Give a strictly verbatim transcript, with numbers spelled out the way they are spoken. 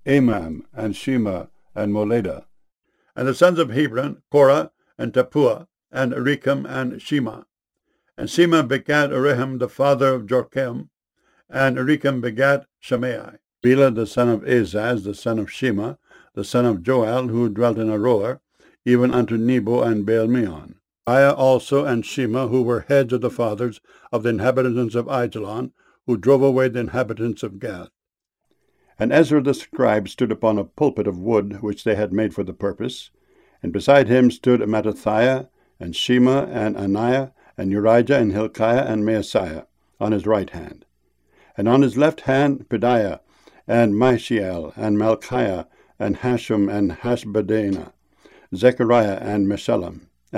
Amam, and Shema, and Molada. And the sons of Hebron, Korah, and Tapua, and Recham, and Shema. And Shema begat Rehum the father of Jorchem, and Recham begat Shimei. Bela the son of Azaz, the son of Shema, the son of Joel, who dwelt in Aroer, even unto Nebo and Baal-meon. Aya also and Shema, who were heads of the fathers of the inhabitants of Aijalon, who drove away the inhabitants of Gath. And Ezra the scribe stood upon a pulpit of wood, which they had made for the purpose, and beside him stood Mattithiah, and Shema, and Ananiah, and Urijah, and Hilkiah, and Maaseiah, on his right hand. And on his left hand Pedaiah, and Mishael, and Malchiah, and Hashum, and Hashbaddanah, Zechariah, and Meshullam.